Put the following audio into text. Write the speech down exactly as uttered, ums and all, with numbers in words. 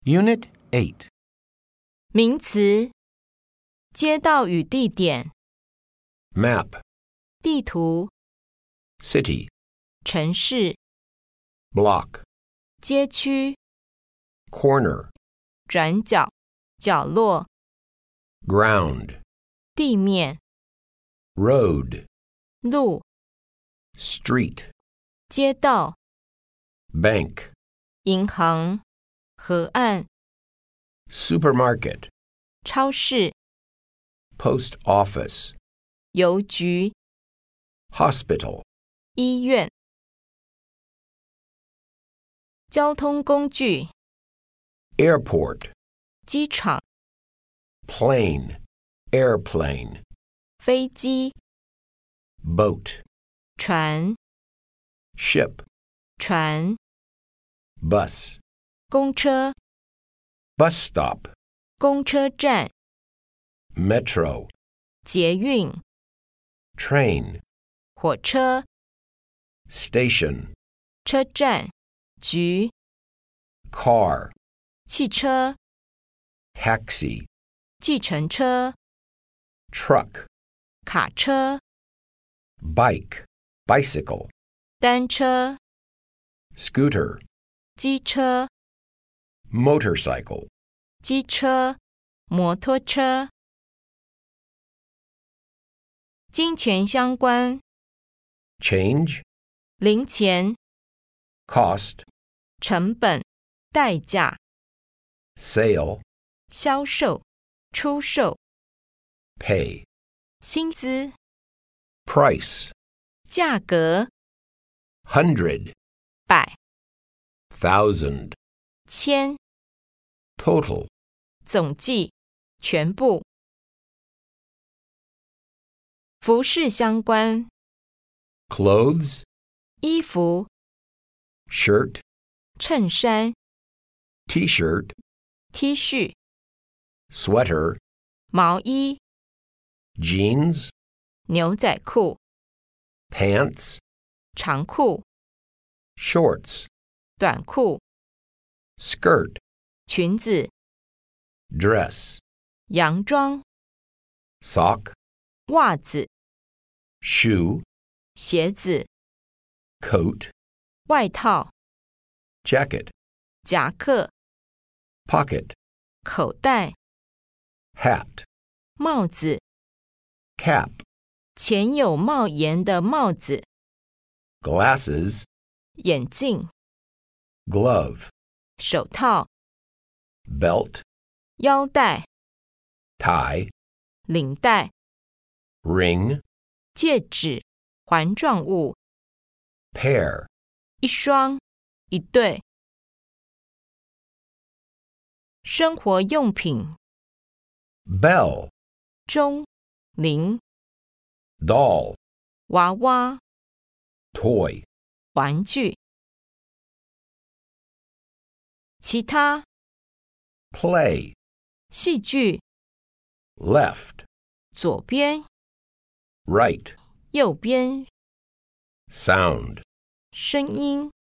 Unit eight. 名词：街道与地点、 Map. 地图、 City. 城市、 Block. 街区、 Corner. 转角、角落、 Ground. 地面、 Road. 路、 Street. 街道、 Bank. 银行、河岸、 Supermarket. 超市、 Post office. 邮局、 Hospital. 医院。交通工具： Airport. 机场、 Plane. Airplane. 飞机、 Boat. 船、 Ship. 船、 Bus. 公车、 Bus stop. 公车站、 Metro. 捷运、 Train. 火车、 Station. 车站、局、 Car. 汽车、 Taxi. 计程车、 Truck. 卡车、 Bike. Bicycle. 单车、 Scooter. 机车、 Motorcycle. 机车、摩托车。金钱相关： Change. 零钱、 Cost. 成本、代价、 Sale. 销售、出售、 Pay. 薪资、 Price. 价格、 Hundred. 百、 Thousand. 千、 Total. 总计、全部。服饰相关： Clothes. 衣服、 Shirt. 衬衫、 T-shirt. T 恤、 Sweater. 毛衣、 Jeans. 牛仔裤、 Pants. 长裤、 Shorts. 短裤、 Skirt. 裙子、 Dress. 洋装、 Sock. 袜子、 Shoe. 鞋子、 Coat. 外套、 Jacket. 夹克、 Pocket. 口袋、 Hat. 帽子、 Cap. 前有帽檐的帽子、 Glasses. 眼镜、 Glove. 手套、 Belt. 腰带、 Tie. 领带、 Ring. 戒指、环状物、 Pair. 一双、一对。生活用品： Bell. 钟、铃、 Doll. 娃娃、 Toy. 玩具。其他： Play. 戏剧、 Left. 左边、 Right. 右边、 Sound. 声音。